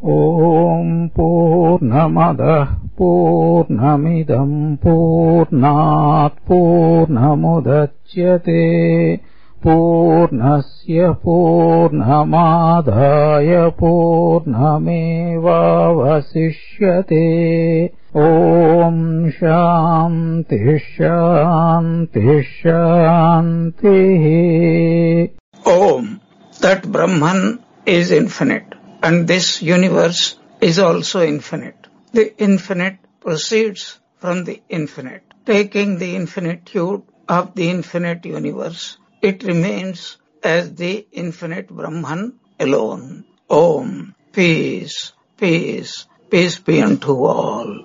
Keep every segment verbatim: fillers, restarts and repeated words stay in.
Om Purnamadah Purnamidam Purnat Purnamudachyate Purnasya Purnamadhaya Purnamevavasishyate. Om Shanti Shanti Shanti. Om, that Brahman is infinite, and this universe is also infinite. The infinite proceeds from the infinite. Taking the infinitude of the infinite universe, it remains as the infinite Brahman alone. Om, peace, peace, peace be unto all.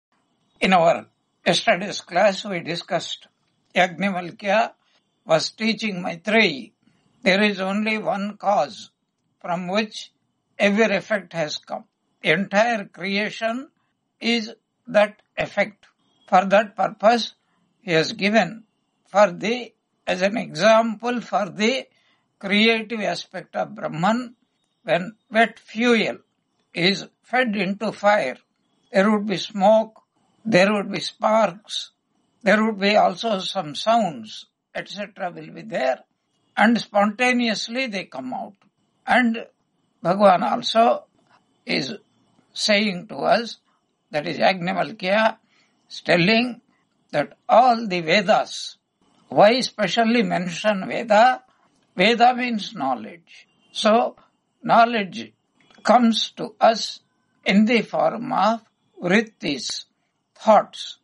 In our yesterday's class, we discussed Yajnavalkya was teaching Maitreyi. There is only one cause from which every effect has come. The entire creation is that effect. For that purpose, he has given for the, as an example for the creative aspect of Brahman, when wet fuel is fed into fire, there would be smoke, there would be sparks, there would be also some sounds, et cetera will be there, and spontaneously they come out. And Bhagavan also is saying to us, that is Yajnavalkya, is telling that all the Vedas, why specially mention Veda? Veda means knowledge. So, knowledge comes to us in the form of vrittis, thoughts.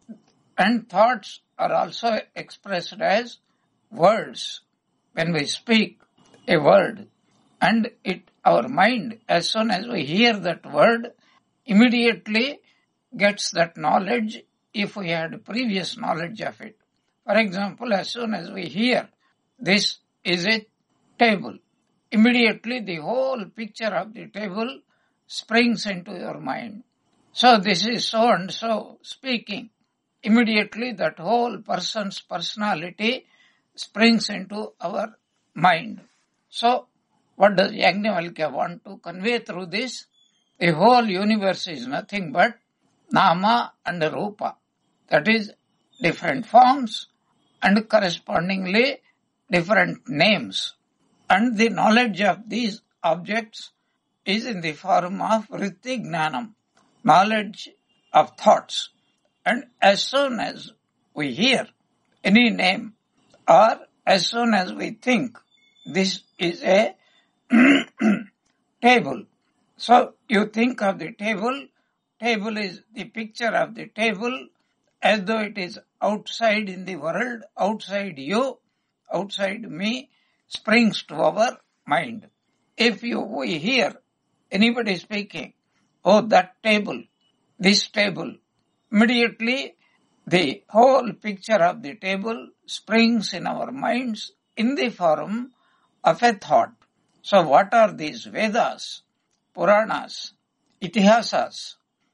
And thoughts are also expressed as words. When we speak a word, and it, our mind, as soon as we hear that word, immediately gets that knowledge if we had previous knowledge of it. For example, as soon as we hear, this is a table, immediately the whole picture of the table springs into your mind. So this is so and so speaking. Immediately that whole person's personality springs into our mind. So what does Yajnavalkya want to convey through this? The whole universe is nothing but Nama and Rupa. That is, different forms and correspondingly different names. And the knowledge of these objects is in the form of vritti gnanam, knowledge of thoughts. And as soon as we hear any name, or as soon as we think this is a table, so you think of the table, table is the picture of the table as though it is outside in the world, outside you, outside me, springs to our mind. If you we hear anybody speaking, oh that table, this table, immediately the whole picture of the table springs in our minds in the form of a thought. So what are these Vedas, Puranas, Itihasas,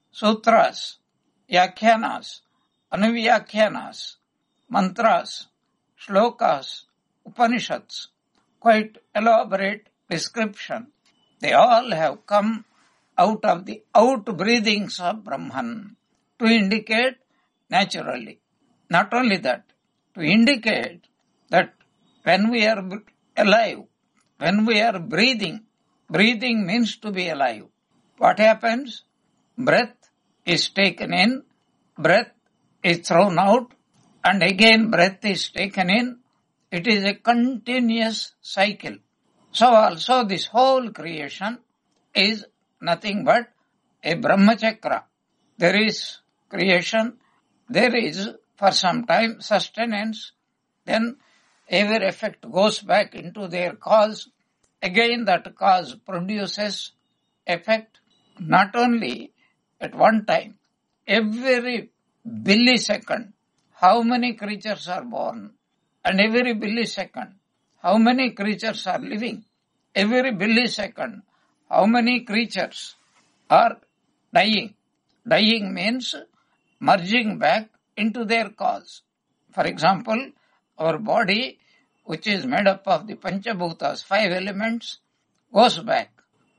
Sutras, Yakhyanas, Anuvyakyanas, Mantras, Shlokas, Upanishads? Quite elaborate description. They all have come out of the outbreathings of Brahman to indicate naturally. Not only that, to indicate that when we are alive, when we are breathing, breathing means to be alive. What happens? Breath is taken in, breath is thrown out, and again breath is taken in. It is a continuous cycle. So also this whole creation is nothing but a Brahmachakra. There is creation, there is for some time sustenance, then every effect goes back into their cause. Again that cause produces effect, not only at one time, every millisecond, how many creatures are born, and every millisecond, how many creatures are living, every millisecond, how many creatures are dying. Dying means merging back into their cause. For example, our body, which is made up of the Panchabhutas, five elements, goes back.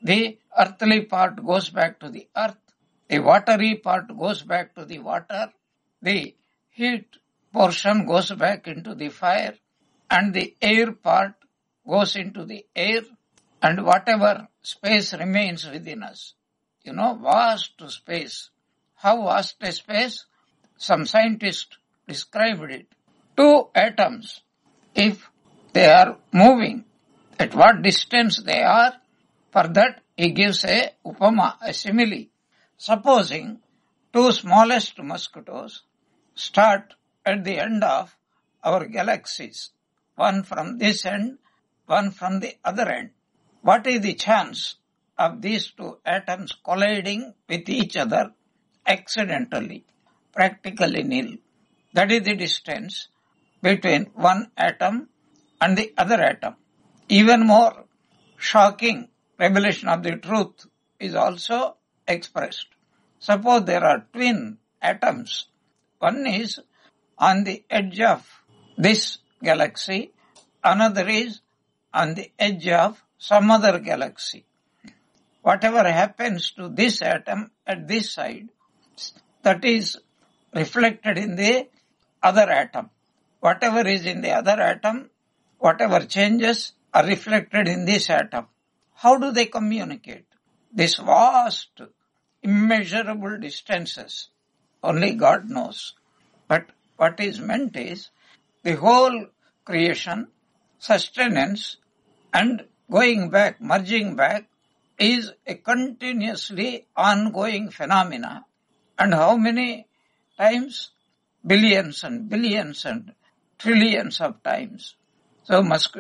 The earthly part goes back to the earth. The watery part goes back to the water. The heat portion goes back into the fire. And the air part goes into the air. And whatever space remains within us. You know, vast space. How vast a space? Some scientists described it. Two atoms, if they are moving, at what distance they are, for that he gives a upama, a simile. Supposing two smallest mosquitoes start at the end of our galaxies, one from this end, one from the other end. What is the chance of these two atoms colliding with each other accidentally? Practically nil. That is the distance between one atom and the other atom. Even more shocking revelation of the truth is also expressed. Suppose there are twin atoms. One is on the edge of this galaxy, another is on the edge of some other galaxy. Whatever happens to this atom at this side, that is reflected in the other atom. Whatever is in the other atom, whatever changes are reflected in this atom. How do they communicate? This vast, immeasurable distances, only God knows. But what is meant is the whole creation, sustenance, and going back, merging back, is a continuously ongoing phenomena. And how many times? Billions and billions and trillions of times. So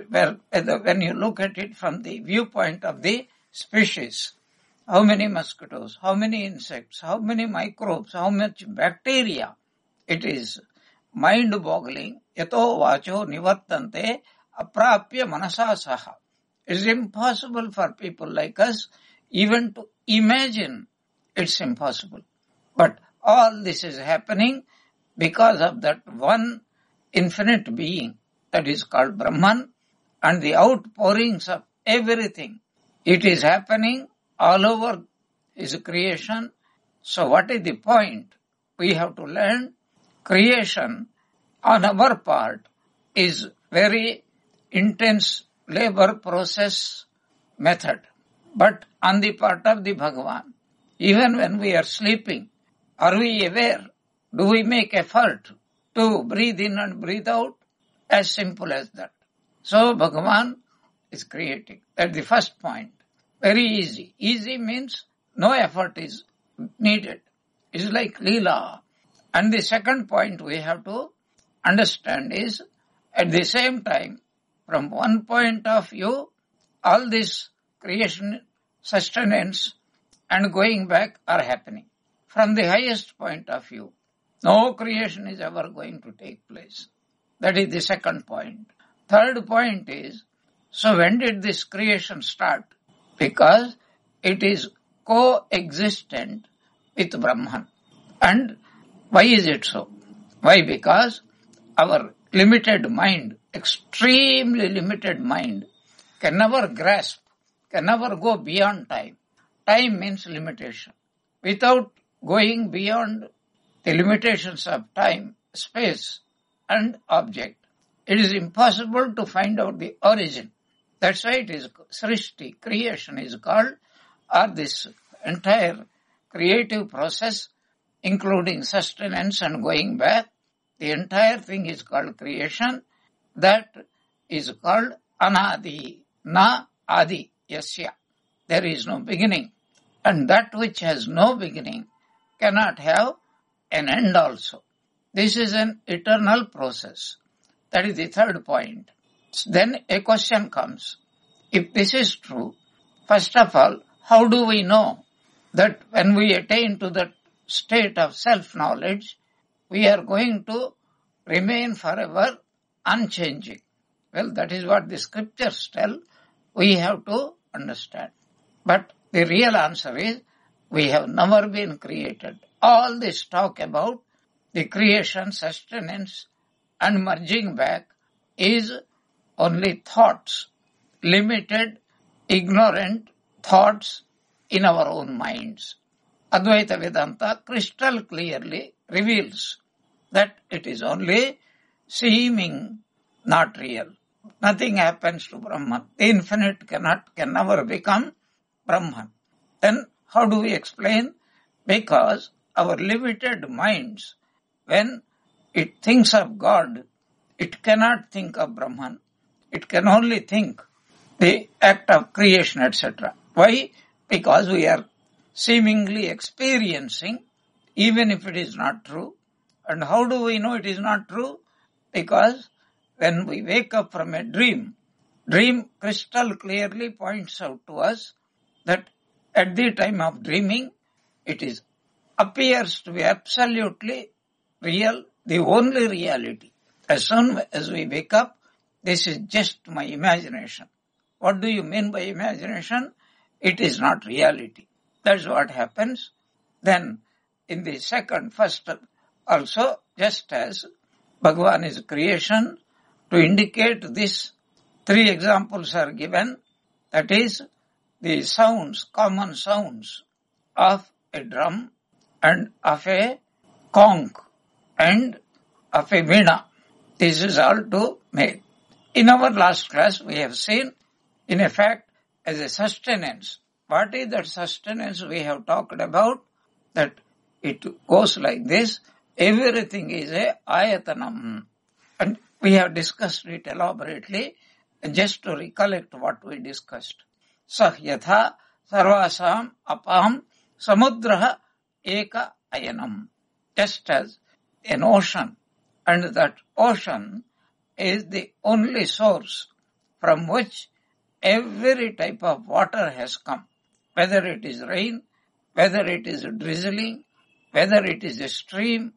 when you look at it from the viewpoint of the species, how many mosquitoes, how many insects, how many microbes, how much bacteria, it is mind-boggling. Yato vacho nivartante aprapya manasa saha. It is impossible for people like us even to imagine. It's impossible. But all this is happening because of that one infinite being that is called Brahman and the outpourings of everything. It is happening all over his creation. So what is the point? We have to learn creation on our part is very intense labor process method. But on the part of the Bhagavan, even when we are sleeping, are we aware? Do we make effort to breathe in and breathe out? As simple as that. So Bhagavan is creating. That's the first point. Very easy. Easy means no effort is needed. It's like Leela. And the second point we have to understand is, at the same time, from one point of view, all this creation, sustenance, and going back are happening. From the highest point of view, no creation is ever going to take place. That is the second point. Third point is, so when did this creation start? Because it is coexistent with Brahman. And why is it so? Why? Because our limited mind, extremely limited mind, can never grasp, can never go beyond time. Time means limitation. Without going beyond the limitations of time, space, and object, it is impossible to find out the origin. That's why it is Srishti, creation is called, or this entire creative process, including sustenance and going back, the entire thing is called creation. That is called Anadi, Na Adi Yasya. There is no beginning. And that which has no beginning cannot have an end also. This is an eternal process. That is the third point. Then a question comes. If this is true, first of all, how do we know that when we attain to that state of self-knowledge, we are going to remain forever unchanging? Well, that is what the scriptures tell. We have to understand. But the real answer is, we have never been created. All this talk about the creation, sustenance, and merging back is only thoughts, limited, ignorant, thoughts in our own minds. Advaita Vedanta crystal clearly reveals that it is only seeming, not real. Nothing happens to Brahman. The infinite cannot, can never become Brahman. Then how do we explain? Because our limited minds, when it thinks of God, it cannot think of Brahman. It can only think the act of creation, et cetera. Why? Because we are seemingly experiencing, even if it is not true. And how do we know it is not true? Because when we wake up from a dream, dream crystal clearly points out to us that at the time of dreaming, it is appears to be absolutely real, the only reality. As soon as we wake up, this is just my imagination. What do you mean by imagination? It is not reality. That's what happens. Then in the second, first also, just as Bhagavan is creation, to indicate this, three examples are given. That is, the sounds, common sounds of a drum and of a conch and of a veena. This is all to make. In our last class, we have seen, in effect, as a sustenance. What is that sustenance we have talked about? That it goes like this. Everything is a ayatanam. And we have discussed it elaborately. Just to recollect what we discussed. Sahyatha sarvasam apam samudraha eka ayanam. Just as an ocean. And that ocean is the only source from which every type of water has come. Whether it is rain, whether it is drizzling, whether it is a stream,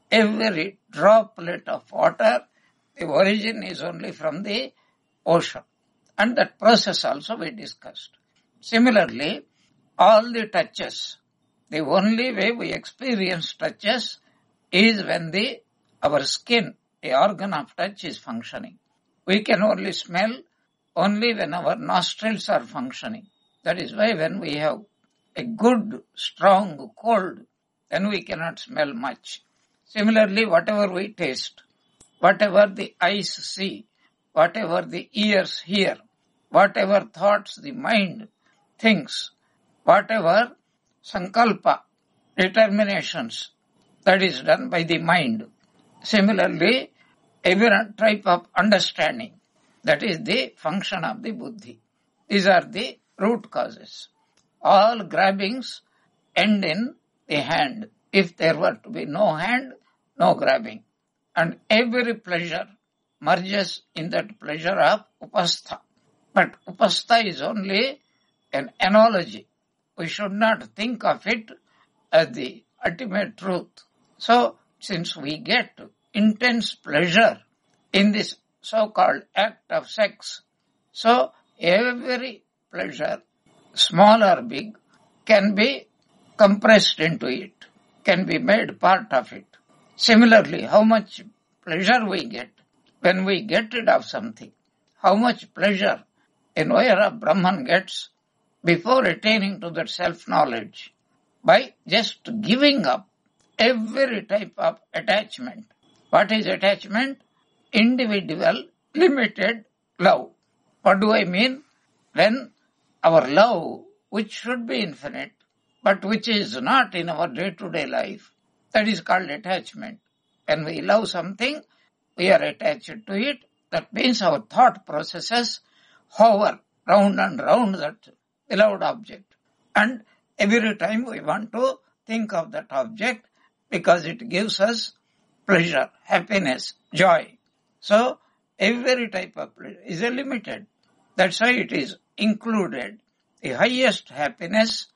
every droplet of water, the origin is only from the ocean. And that process also we discussed. Similarly, all the touches, the only way we experience touches is when the our skin, the organ of touch, is functioning. We can only smell only when our nostrils are functioning. That is why when we have a good, strong cold, then we cannot smell much. Similarly, whatever we taste, whatever the eyes see, whatever the ears hear, whatever thoughts the mind thinks, whatever sankalpa, determinations, that is done by the mind. Similarly, every type of understanding, that is the function of the buddhi. These are the root causes. All grabbings end in the hand. If there were to be no hand, no grabbing. And every pleasure merges in that pleasure of upastha. But upastha is only an analogy. We should not think of it as the ultimate truth. So, since we get intense pleasure in this so-called act of sex, so every pleasure, small or big, can be compressed into it, can be made part of it. Similarly, how much pleasure we get when we get rid of something, how much pleasure a knower of Brahman gets before attaining to that self-knowledge by just giving up every type of attachment. What is attachment? Individual, limited love. What do I mean? When our love, which should be infinite, but which is not in our day-to-day life, that is called attachment. When we love something, we are attached to it. That means our thought processes hover round and round that beloved object. And every time we want to think of that object because it gives us pleasure, happiness, joy. So, every type of pleasure is limited. That's why it is included. The highest happiness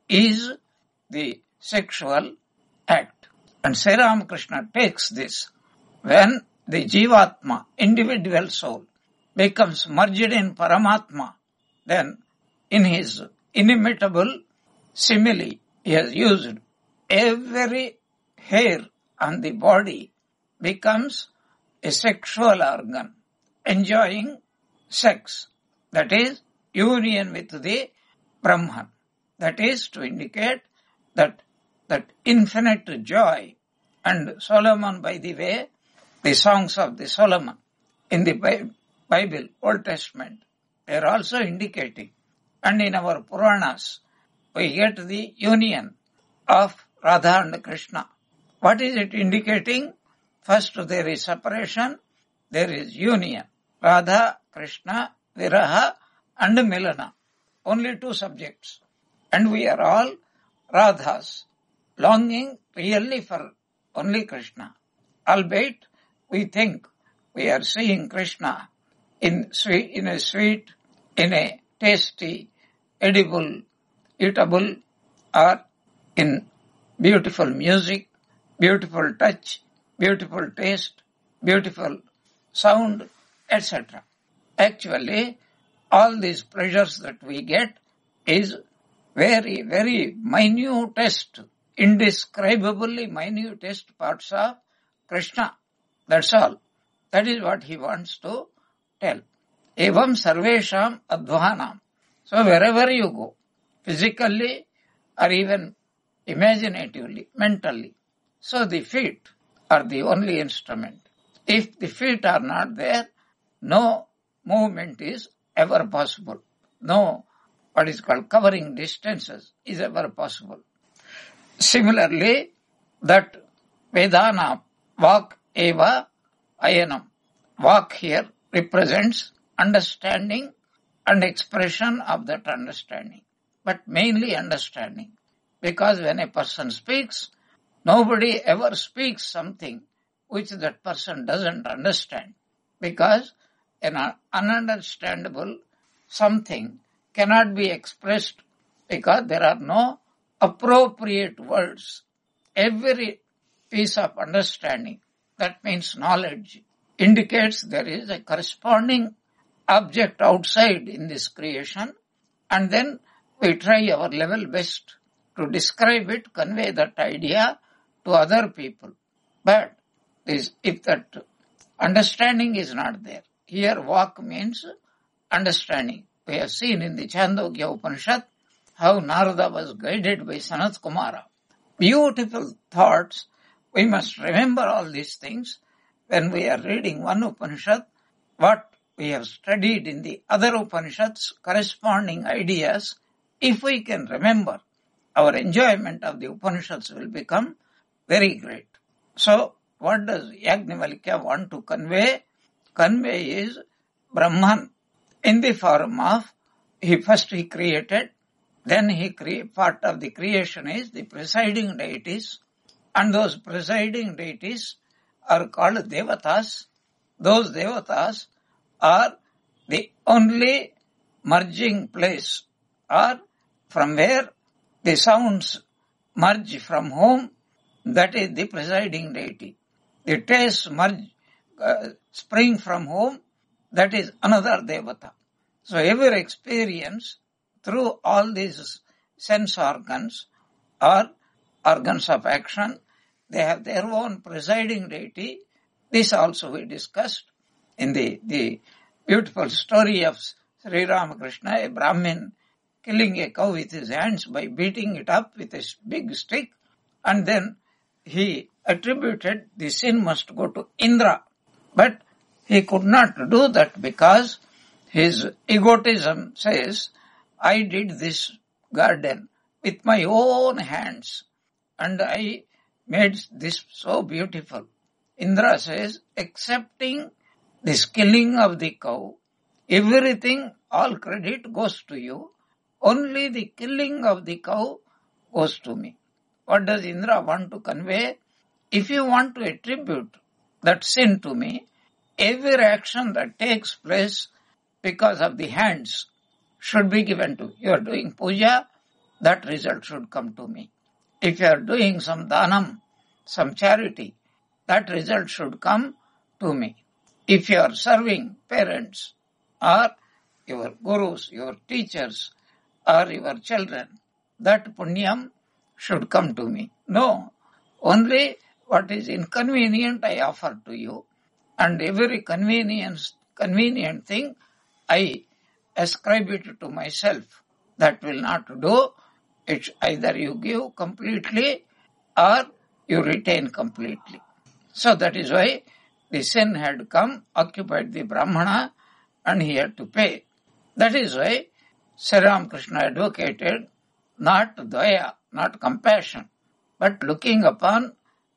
is the sexual act. And Sri Ramakrishna takes this. When the Jivatma, individual soul, becomes merged in Paramatma, then in his inimitable simile, he has used every hair on the body becomes a sexual organ, enjoying sex. That is, union with the Brahman. That is to indicate that that infinite joy. And Solomon, by the way, the songs of the Solomon in the Bible, Old Testament, they are also indicating. And in our Puranas, we get the union of Radha and Krishna. What is it indicating? First, there is separation, there is union. Radha, Krishna, Viraha and Milana. Only two subjects. And we are all Radhas, longing really for only Krishna. Albeit, we think we are seeing Krishna in sweet, in a sweet, in a tasty, edible, eatable, or in beautiful music, beautiful touch, beautiful taste, beautiful sound, et cetera. Actually, all these pleasures that we get is very, very minutest, indescribably minutest parts of Krishna. That's all. That is what he wants to tell. Evam sarvesham advanam. So wherever you go, physically or even imaginatively, mentally, so the feet are the only instrument. If the feet are not there, no movement is ever possible. No, what is called covering distances is ever possible. Similarly, that Vedana, Vak eva ayanam. Vak here represents understanding and expression of that understanding, but mainly understanding. Because when a person speaks, nobody ever speaks something which that person doesn't understand. Because an ununderstandable something cannot be expressed because there are no appropriate words. Every piece of understanding, that means knowledge, indicates there is a corresponding object outside in this creation, and then we try our level best to describe it, convey that idea to other people. But this, if that understanding is not there, here Vak means understanding. We have seen in the Chandogya Upanishad how Narada was guided by Sanat Kumara. Beautiful thoughts. We must remember all these things when we are reading one Upanishad, what we have studied in the other Upanishads, corresponding ideas. If we can remember, our enjoyment of the Upanishads will become very great. So, what does Yajnavalkya want to convey? Convey is Brahman in the form of, he first he created, then he create, part of the creation is the presiding deities, and those presiding deities are called Devatas. Those Devatas are the only merging place, or from where the sounds merge from whom, that is the presiding deity. The tastes merge, uh, spring from whom, that is another Devata. So every experience through all these sense organs or organs of action, they have their own presiding deity. This also we discussed in the, the beautiful story of Sri Ramakrishna, a Brahmin killing a cow with his hands by beating it up with a big stick, and then he attributed the sin must go to Indra. But he could not do that because his egotism says, I did this garden with my own hands and I made this so beautiful. Indra says, accepting this killing of the cow, everything, all credit goes to you. Only the killing of the cow goes to me. What does Indra want to convey? If you want to attribute that sin to me, every action that takes place because of the hands should be given to you. You are doing puja, that result should come to me. If you are doing some dhanam, some charity, that result should come to me. If you are serving parents or your gurus, your teachers or your children, that punyam should come to me. No, only what is inconvenient I offer to you, and every convenience, convenient thing I ascribe it to myself. That will not do. It's either you give completely or you retain completely. So that is why the sin had come, occupied the Brahmana, and he had to pay. That is why Sri Ramakrishna advocated not daya, not compassion, but looking upon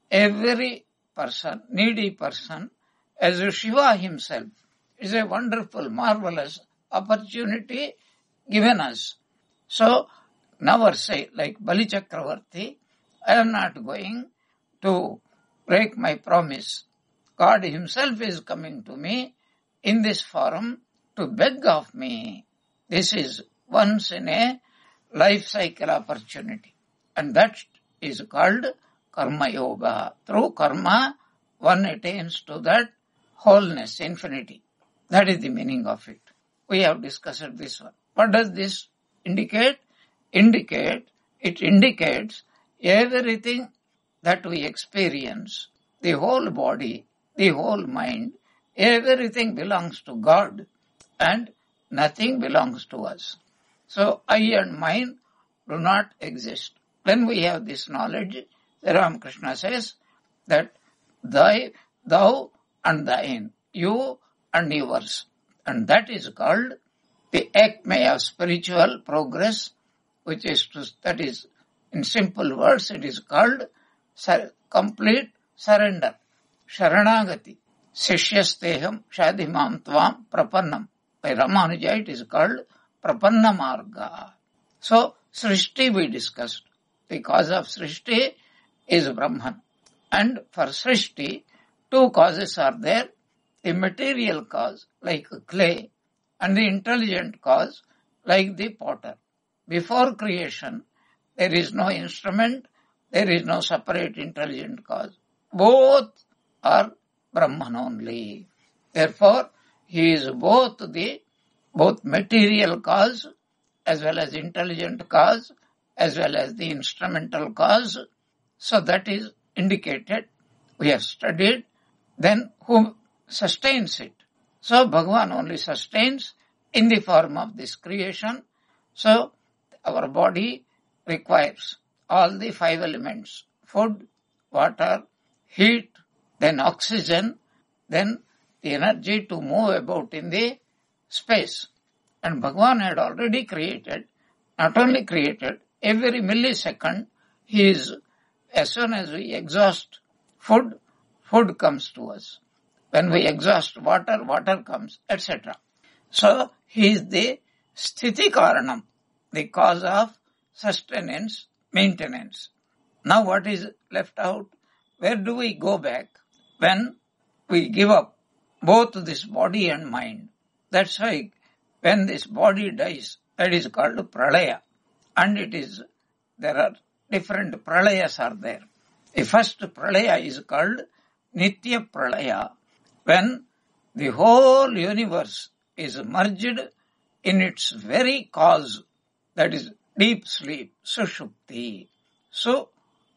every person, needy person, as Shiva himself. It's a wonderful, marvelous opportunity given us. So, never say, like Bali Chakravarti, I am not going to break my promise. God himself is coming to me in this forum to beg of me. This is once in a life cycle opportunity. And that is called Karma Yoga. Through karma, one attains to that wholeness, infinity. That is the meaning of it. We have discussed this one. What does this indicate? Indicate, it indicates everything that we experience, the whole body, the whole mind, everything belongs to God and nothing belongs to us. So I and mind do not exist. When we have this knowledge, Sri Ramakrishna says that thy, thou and thine, you and yours. And that is called the acme of spiritual progress, which is to, that is, in simple words, it is called sur- complete surrender. Sharanagati. Sishyasteham shadimam tvam prapannam. By Ramanuja it is called prapanna marga. So, Srishti we discussed. The cause of Srishti is Brahman. And for Srishti, two causes are there. The material cause, like clay, and the intelligent cause, like the potter. Before creation, there is no instrument, there is no separate intelligent cause. Both are Brahman only. Therefore, he is both the both material cause as well as intelligent cause as well as the instrumental cause. So that is indicated. We have studied. Then who sustains it? So Bhagavan only sustains in the form of this creation. So our body requires all the five elements: food, water, heat, then oxygen, then the energy to move about in the space. And Bhagavan had already created, not only created, every millisecond, he is, as soon as we exhaust food, food comes to us. When we exhaust water, water comes, et cetera. So, he is the sthiti karanam, the cause of sustenance, maintenance. Now what is left out? Where do we go back? When we give up both this body and mind. That's why when this body dies, that is called pralaya. And it is, there are different pralayas are there. The first pralaya is called Nitya Pralaya. When the whole universe is merged in its very cause, that is deep sleep, sushupti. So,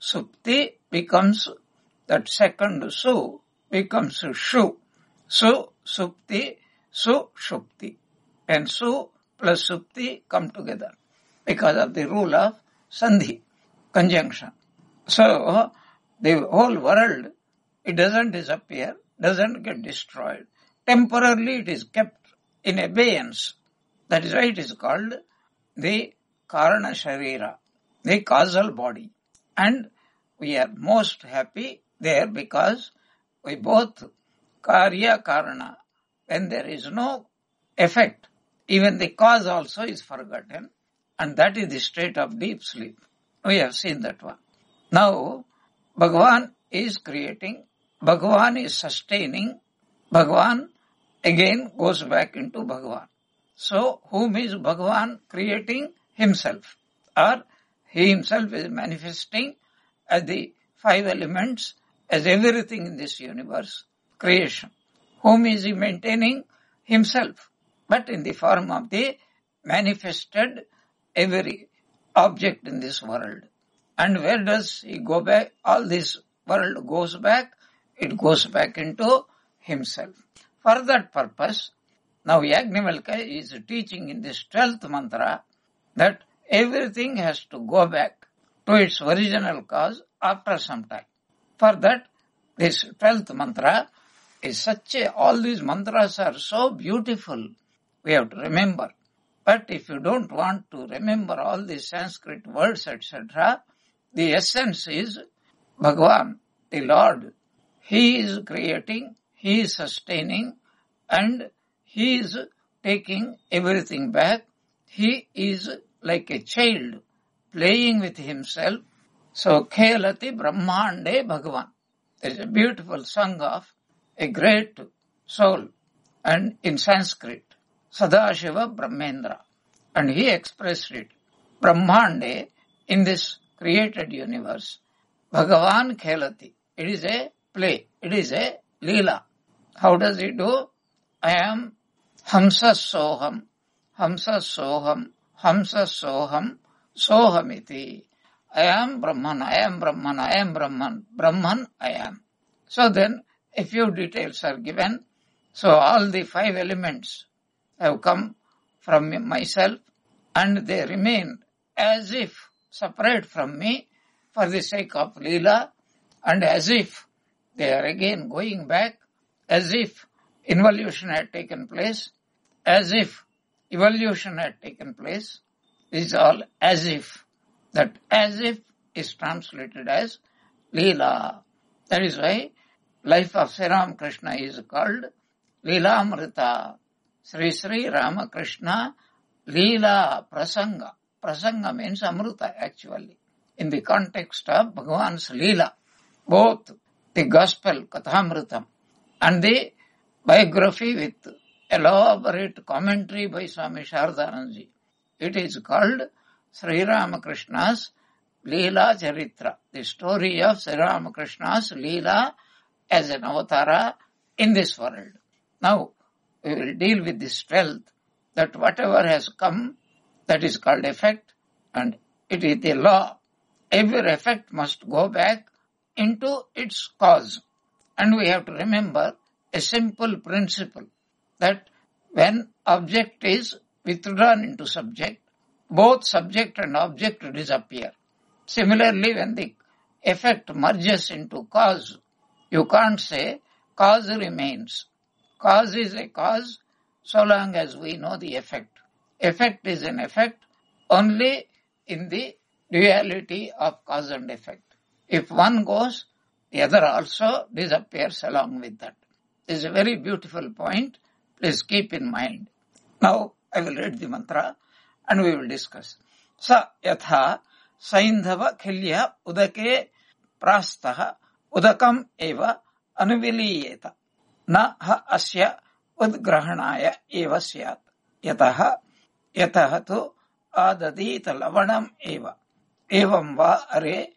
supti becomes, that second su becomes shu. So, supti, su, shupti. And su plus supti come together because of the rule of sandhi, conjunction. So, the whole world, it doesn't disappear, doesn't get destroyed. Temporarily it is kept in abeyance. That is why it is called the Karana Sharira, the causal body. And we are most happy there because we both Karya Karana, when there is no effect, even the cause also is forgotten, and that is the state of deep sleep. We have seen that one. Now, Bhagavan is creating, Bhagavan is sustaining, Bhagavan again goes back into Bhagavan. So, whom is Bhagavan creating? Himself. Or he himself is manifesting as the five elements, as everything in this universe, creation. Whom is he maintaining? Himself. But in the form of the manifested every object in this world. And where does he go back? All this world goes back. It goes back into himself. For that purpose, now Yajnavalkya is teaching in this twelfth mantra that everything has to go back to its original cause after some time. For that, this twelfth mantra is such a, all these mantras are so beautiful, we have to remember. But if you don't want to remember all these Sanskrit words, et cetera, the essence is Bhagavan, the Lord. He is creating, He is sustaining, and He is taking everything back. He is like a child playing with himself. So, Khelati Brahmande Bhagavan. There is a beautiful song of a great soul, and in Sanskrit, Sadashiva Brahmendra. And he expressed it. Brahmande, in this created universe, Bhagavan Khelati. It is a play. It is a Leela. How does he do? I am Hamsa Soham, Hamsa Soham, Hamsa Soham, Sohamiti. I am Brahman, I am Brahman, I am Brahman, Brahman I am. So then a few details are given. So all the five elements have come from myself and they remain as if separate from me for the sake of Leela, and as if they are again going back, as if involution had taken place, as if evolution had taken place. This is all as if. That as if is translated as Leela. That is why life of Sri Ramakrishna is called Leelamrita. Sri Sri Ramakrishna Leela Prasanga. Prasanga means Amrita actually. In the context of Bhagavan's Leela. Both the Gospel Kathamritam and the biography with elaborate commentary by Swami Shardananji. It is called Sri Ramakrishna's Leela Charitra, the story of Sri Ramakrishna's Leela as an avatara in this world. Now, we will deal with this twelfth, that whatever has come, that is called effect, and it is the law. Every effect must go back into its cause. And we have to remember a simple principle, that when object is withdrawn into subject, both subject and object disappear. Similarly, when the effect merges into cause, you can't say cause remains. Cause is a cause so long as we know the effect. Effect is an effect only in the duality of cause and effect. If one goes, the other also disappears along with that. This is a very beautiful point. Please keep in mind. Now, I will read the mantra and we will discuss. Sa yatha saindhava khilya udake prastaha udakam eva anuviliyeta na ha asya udgrahanaya eva syat yataha yataha tu adadita lavanam eva evam va are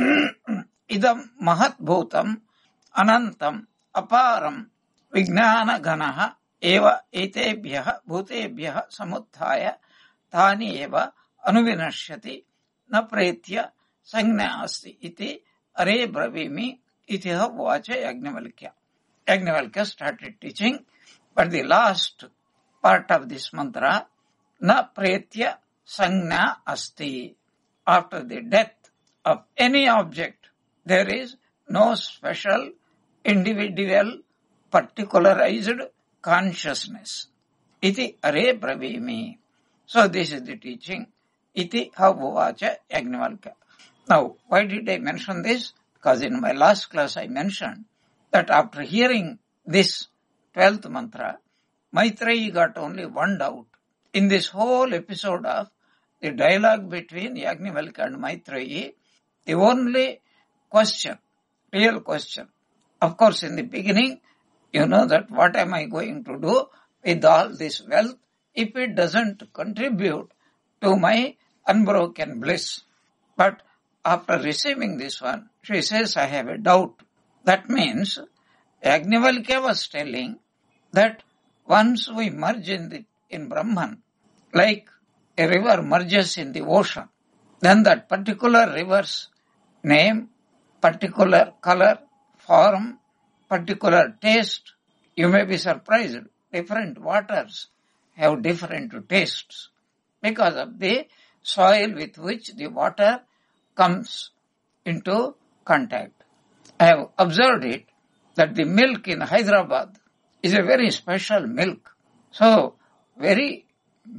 idam mahat bhutam anantam aparam vignana ganaha eva etebhyah bhutebhyah samuthaya tani eva anuvinashyati na pretya sangna asti iti are bravimi iti vacha Yajnavalkya. Yajnavalkya started teaching, but the last part of this mantra, na pretya sangna asti. After the death of any object, there is no special, individual, particularized consciousness. Iti are bravimi. So this is the teaching. Iti havacha Yajnavalkya. Now, why did I mention this? Because in my last class I mentioned that after hearing this twelfth mantra, Maitreyi got only one doubt. In this whole episode of the dialogue between Yajnavalkya and Maitreyi, the only question, real question, of course in the beginning, you know that what am I going to do with all this wealth if it doesn't contribute to my unbroken bliss. But after receiving this one, she says, I have a doubt. That means Yajnavalkya was telling that once we merge in, the, in Brahman, like a river merges in the ocean, then that particular river's name, particular color, form, particular taste, you may be surprised. Different waters have different tastes because of the soil with which the water comes into contact. I have observed it that the milk in Hyderabad is a very special milk. So, very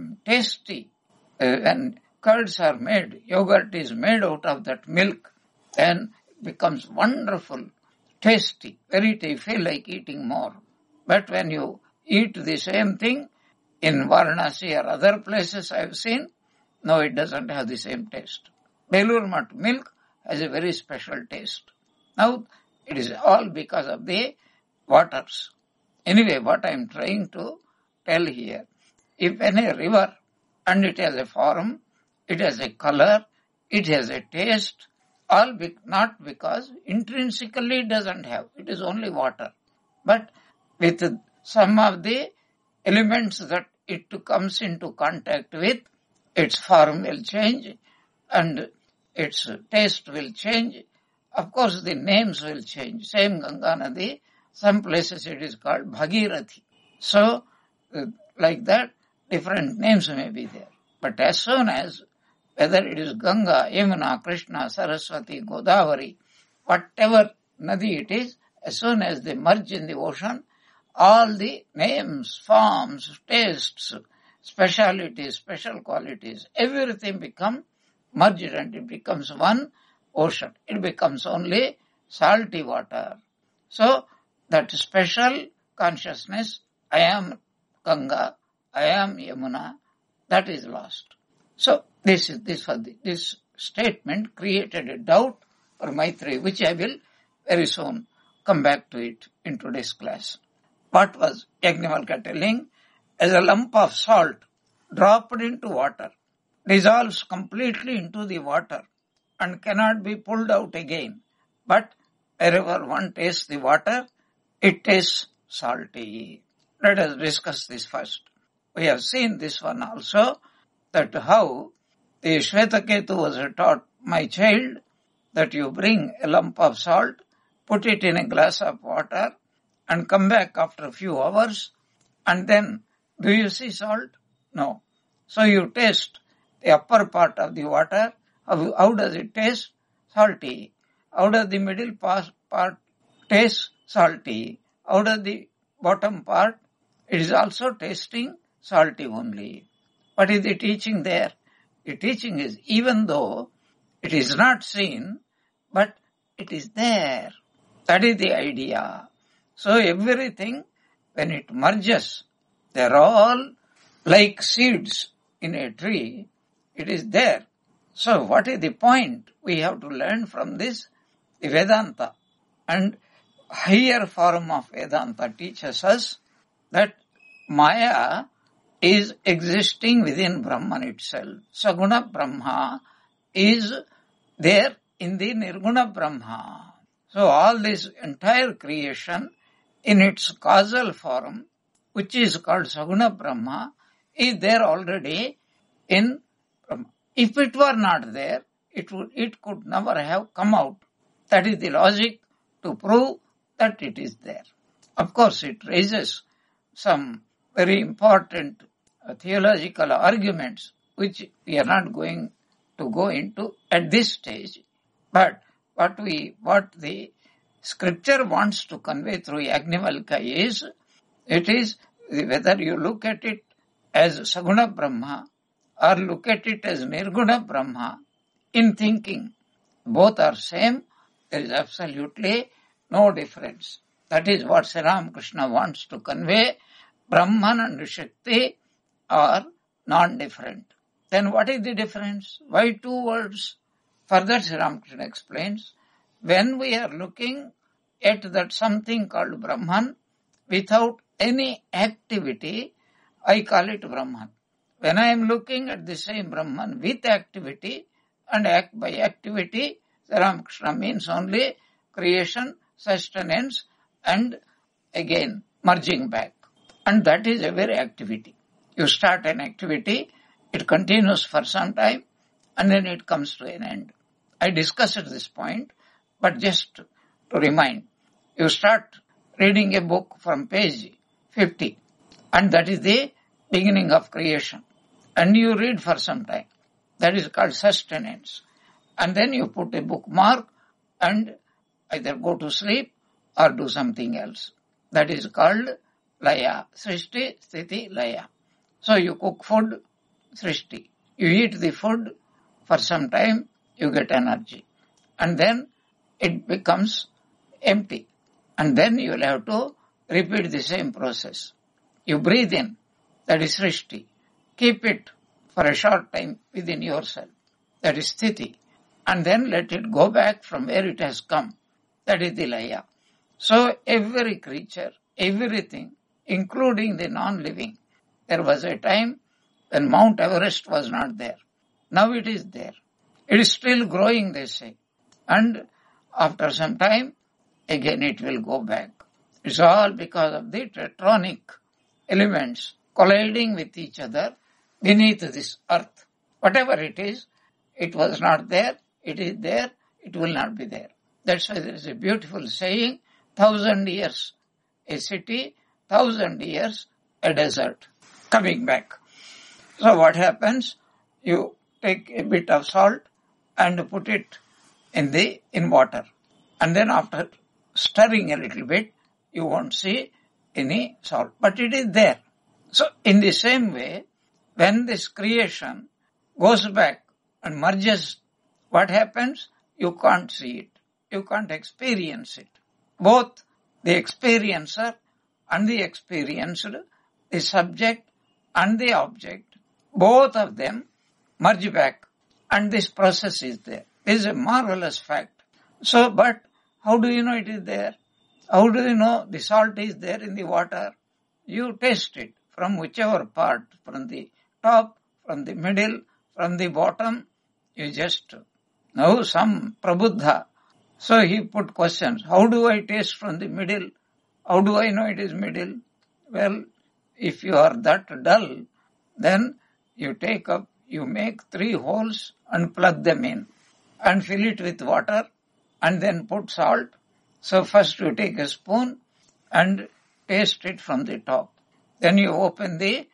tasty. Uh, when curds are made, yogurt is made out of that milk, and becomes wonderful, tasty, very tasty, you feel like eating more. But when you eat the same thing in Varanasi or other places I have seen, no, it doesn't have the same taste. Belur Math milk has a very special taste. Now, it is all because of the waters. Anyway, what I am trying to tell here, if any river and it has a form, it has a color, it has a taste, all be, not because intrinsically it doesn't have, it is only water. But with some of the elements that it comes into contact with, its form will change and its taste will change. Of course, the names will change. Same Ganga Nadi, some places it is called Bhagirathi. So, like that, different names may be there. But as soon as, whether it is Ganga, Yamuna, Krishna, Saraswati, Godavari, whatever Nadi it is, as soon as they merge in the ocean, all the names, forms, tastes, specialities, special qualities, everything become merged and it becomes one ocean. It becomes only salty water. So, that special consciousness, I am Ganga, I am Yamuna, that is lost. So, this is this was the, this statement created a doubt for Maitreyi, which I will very soon come back to it in today's class. What was Yajnavalkya telling? As a lump of salt dropped into water, dissolves completely into the water and cannot be pulled out again. But wherever one tastes the water, it tastes salty. Let us discuss this first. We have seen this one also, that how the Shvetaketu was taught, my child, that you bring a lump of salt, put it in a glass of water, and come back after a few hours, and then, do you see salt? No. So you taste the upper part of the water. How, how does it taste? Salty. How does the middle part, part taste? Salty. How does the bottom part? It is also tasting salty only. What is the teaching there? The teaching is, even though it is not seen, but it is there. That is the idea. So everything, when it merges, they are all like seeds in a tree. It is there. So what is the point? We have to learn from this, the Vedanta. And higher form of Vedanta teaches us that Maya is existing within Brahman itself. Saguna Brahma is there in the Nirguna Brahma. So all this entire creation in its causal form, which is called Saguna Brahma, is there already in Brahma. If it were not there, it would, it could never have come out. That is the logic to prove that it is there. Of course, it raises some very important uh, theological arguments, which we are not going to go into at this stage. But what we, what the scripture wants to convey through Yajnavalkya is, it is whether you look at it as Saguna Brahma or look at it as Nirguna Brahma, in thinking, both are same, there is absolutely no difference. That is what Sri Ramakrishna wants to convey. Brahman and Shakti are non-different. Then what is the difference? Why two words? Further Sri Ramakrishna explains, when we are looking at that something called Brahman without any activity, I call it Brahman. When I am looking at the same Brahman with activity, and act by activity, Sri Ramakrishna means only creation, sustenance, and again merging back. And that is a very activity. You start an activity, it continues for some time, and then it comes to an end. I discussed this point, but just to remind, you start reading a book from page fifty, and that is the beginning of creation. And you read for some time. That is called sustenance. And then you put a bookmark and either go to sleep or do something else. That is called laya. Srishti, sthiti, laya. So you cook food, srishti. You eat the food, for some time you get energy. And then it becomes empty. And then you will have to repeat the same process. You breathe in, that is srishti. Keep it for a short time within yourself, that is sthiti. And then let it go back from where it has come, that is the laya. So every creature, everything, including the non-living, there was a time when Mount Everest was not there. Now it is there. It is still growing, they say. And after some time, again it will go back. It's all because of the tetronic elements colliding with each other beneath this earth. Whatever it is, it was not there, it is there, it will not be there. That's why there is a beautiful saying, thousand years a city, thousand years a desert. Coming back. So what happens? You take a bit of salt and put it in the in water. And then after stirring a little bit, you won't see any salt. But it is there. So in the same way, when this creation goes back and merges, what happens? You can't see it. You can't experience it. Both the experiencer and the experienced, the subject and the object, both of them merge back, and this process is there. This is a marvelous fact. So, but how do you know it is there? How do you know the salt is there in the water? You taste it from whichever part, from the top, from the middle, from the bottom. You just know some Prabuddha. So he put questions. How do I taste from the middle? How do I know it is middle? Well, if you are that dull, then you take up, you make three holes and plug them in and fill it with water and then put salt. So first you take a spoon and taste it from the top. Then you open the,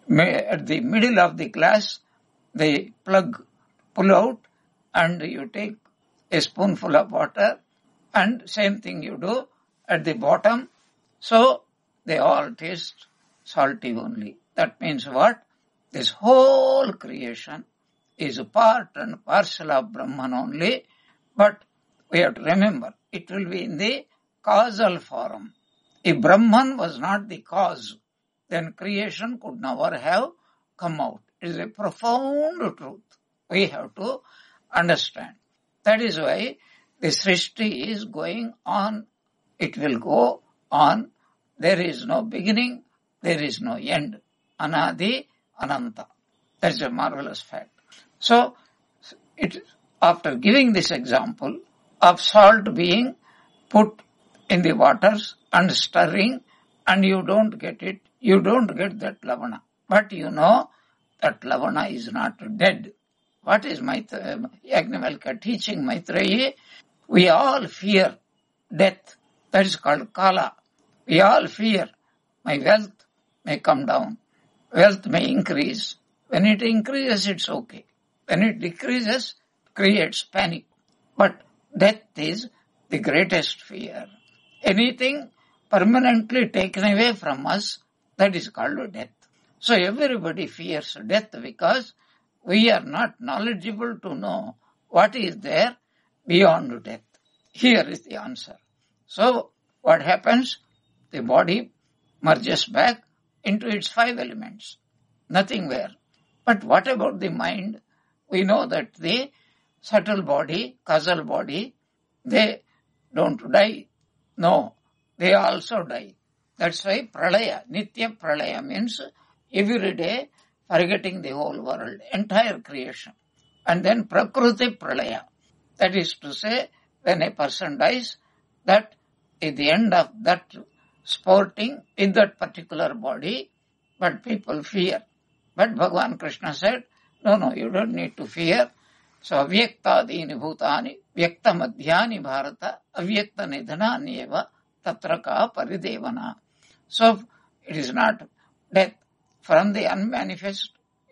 at the middle of the glass, the plug pull out and you take a spoonful of water and same thing you do at the bottom. So they all taste salty only. That means what? This whole creation is a part and parcel of Brahman only, but we have to remember, it will be in the causal form. If Brahman was not the cause, then creation could never have come out. It is a profound truth. We have to understand. That is why the Srishti is going on. It will go on. There is no beginning. There is no end. Anadi Ananta. That's a marvelous fact. So, it, after giving this example of salt being put in the waters and stirring, and you don't get it, you don't get that lavana. But you know that lavana is not dead. What is Maitreya, Yajnavalkya teaching Maitreyi? We all fear death. That is called Kala. We all fear my wealth may come down. Wealth may increase. When it increases, it's okay. When it decreases, it creates panic. But death is the greatest fear. Anything permanently taken away from us, that is called death. So everybody fears death because we are not knowledgeable to know what is there beyond death. Here is the answer. So what happens? The body merges back into its five elements. Nothing there. But what about the mind? We know that the subtle body, causal body, they don't die. No, they also die. That's why pralaya, nitya pralaya means every day forgetting the whole world, entire creation. And then prakruti pralaya. That is to say, when a person dies, that is the end of that sporting in that particular body, but people fear. But Bhagavan Krishna said, no, no, you don't need to fear. So, avyaktadini bhutani, vyakta madhyani bharata, avyakta nidhanani eva, tatraka paridevana. So, it is not death. From the unmanifest,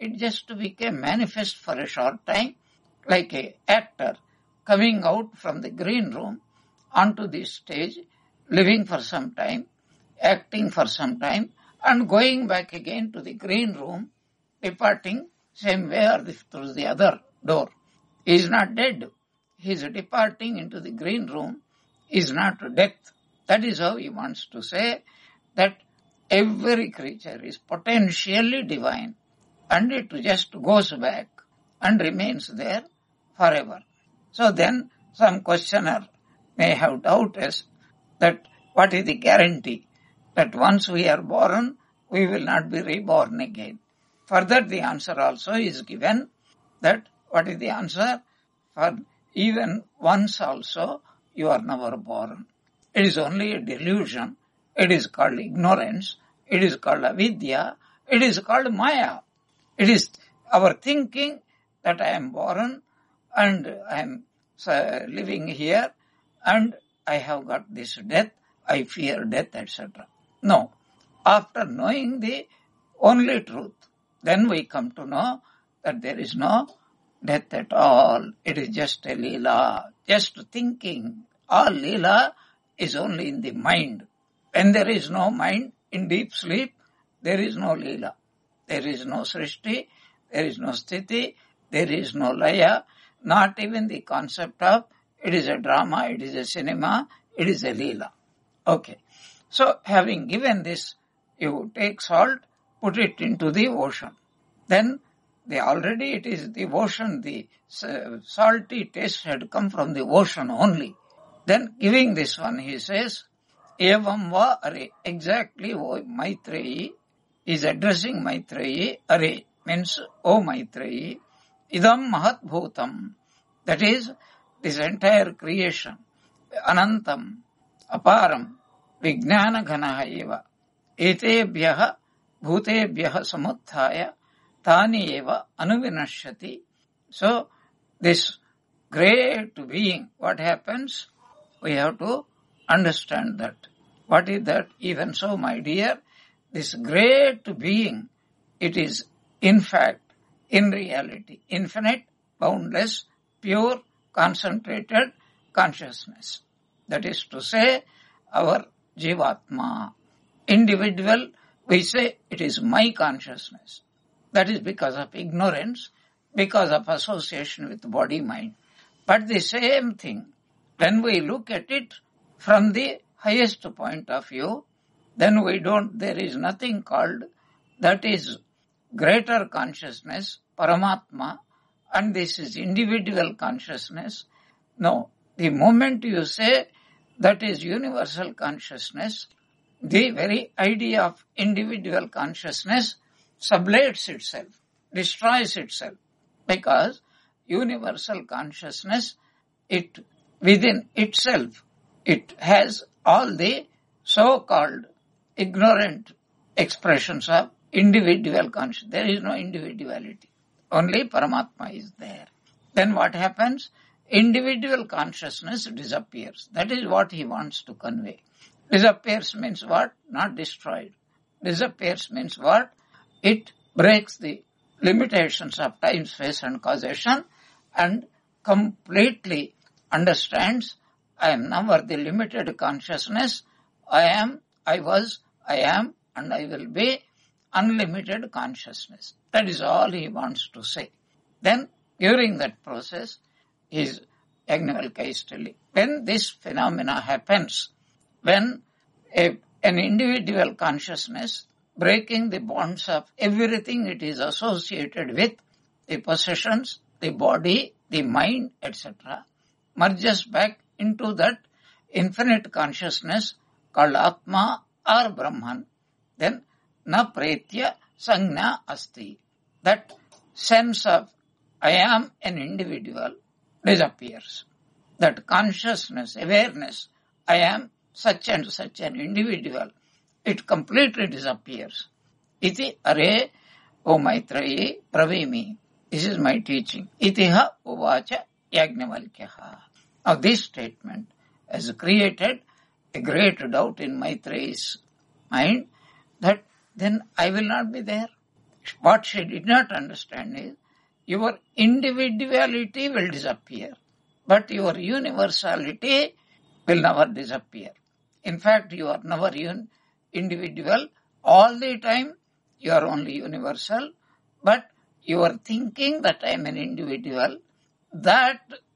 it just became manifest for a short time, like a actor coming out from the green room onto the stage, living for some time, acting for some time, and going back again to the green room, departing same way or the, through the other door. He is not dead. He is departing into the green room, is not death. That is how he wants to say that every creature is potentially divine, and it just goes back and remains there forever. So then some questioner may have doubts that what is the guarantee that once we are born, we will not be reborn again. Further, the answer also is given that what is the answer? For even once also, you are never born. It is only a delusion. It is called ignorance. It is called avidya. It is called maya. It is our thinking that I am born and I am uh, living here and I have got this death, I fear death, et cetera. No. After knowing the only truth, then we come to know that there is no death at all. It is just a leela, just thinking. All leela is only in the mind. When there is no mind in deep sleep, there is no leela. There is no srishti, there is no sthiti, there is no laya, not even the concept of it is a drama, it is a cinema, it is a leela. Okay. So having given this, you take salt, put it into the ocean. Then the already it is the ocean, the salty taste had come from the ocean only. Then giving this one, he says, Evam va are, exactly, O Maitreyi, is addressing Maitreyi, are, means, O Maitreyi, idam mahat bhutam, that is, this entire creation, anantam, aparam, vijnana ghanaha eva, etebhyaha, bhutebhyaha samuthaya, tani eva anuvinashyati. So, this great being, what happens? We have to understand that. What is that? Even so, my dear, this great being, it is in fact, in reality, infinite, boundless, pure, concentrated consciousness. That is to say, our Jivatma. Individual, we say it is my consciousness. That is because of ignorance, because of association with body-mind. But the same thing, when we look at it from the highest point of view, then we don't, there is nothing called, that is greater consciousness, Paramatma, and this is individual consciousness. No, the moment you say that is universal consciousness, the very idea of individual consciousness sublates itself, destroys itself, because universal consciousness, it within itself, it has all the so-called ignorant expressions of individual consciousness. There is no individuality. Only Paramatma is there. Then what happens? Individual consciousness disappears. That is what he wants to convey. Disappears means what? Not destroyed. Disappears means what? It breaks the limitations of time, space and causation and completely understands I am never the limited consciousness. I am, I was, I am and I will be unlimited consciousness. That is all he wants to say. Then during that process, his Yajnavalkya is telling, when this phenomena happens, when a, an individual consciousness breaking the bonds of everything it is associated with, the possessions, the body, the mind, et cetera, merges back into that infinite consciousness called Atma or Brahman, then na pretya sangna asti. That sense of I am an individual disappears. That consciousness, awareness, I am such and such an individual, it completely disappears. Iti are, O Maitreyi, pravimi. This is my teaching. Itiha uvacha Yajnavalkyaha. Now this statement has created a great doubt in Maitreyi's mind that then I will not be there. What she did not understand is your individuality will disappear, but your universality will never disappear. In fact, you are never un- individual. All the time, you are only universal, but you are thinking that I am an individual. That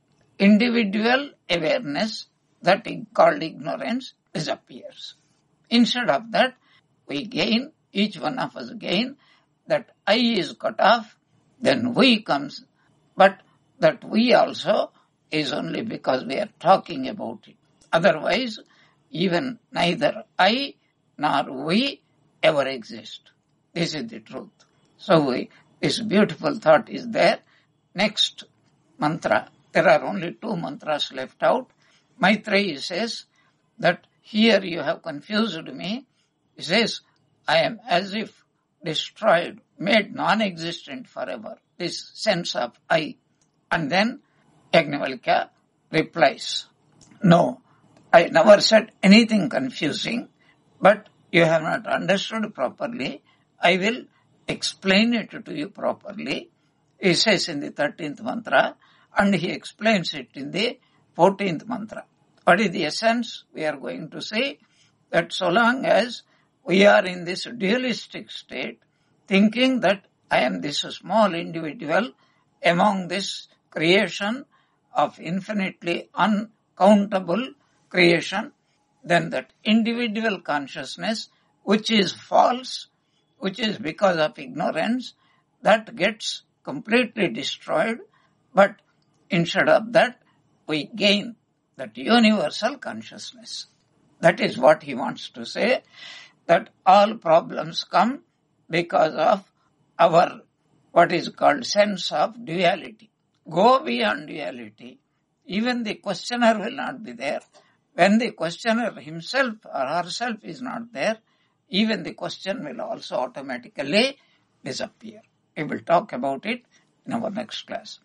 individual awareness, that is called ignorance, disappears. Instead of that, we gain, each one of us gain, that I is cut off, then we comes, but that we also is only because we are talking about it. Otherwise, even neither I nor we ever exist. This is the truth. So we, this beautiful thought is there. Next mantra, there are only two mantras left out. Maitreyi says that here you have confused me. He says, I am as if destroyed, made non-existent forever. This sense of I. And then Yajnavalkya replies, no, I never said anything confusing, but you have not understood properly. I will explain it to you properly. He says in the thirteenth mantra, and he explains it in the fourteenth mantra. What is the essence? We are going to say that so long as we are in this dualistic state, thinking that I am this small individual among this creation of infinitely uncountable creation, then that individual consciousness, which is false, which is because of ignorance, that gets completely destroyed. But instead of that, we gain that universal consciousness. That is what he wants to say, that all problems come because of our, what is called sense of duality. Go beyond duality. Even the questioner will not be there. When the questioner himself or herself is not there, even the question will also automatically disappear. We will talk about it in our next class.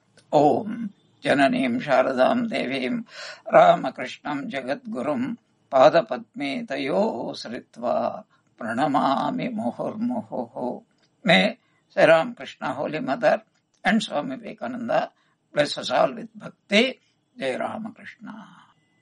Om Jananim Sharadam Devim Ramakrishnam Jagadgurum Padapadme Tayo Sritva Pranamami Mohur Mohoho. May Sri Ram Krishna, Holy Mother, and Swami Vivekananda bless us all with bhakti. Jai Ramakrishna.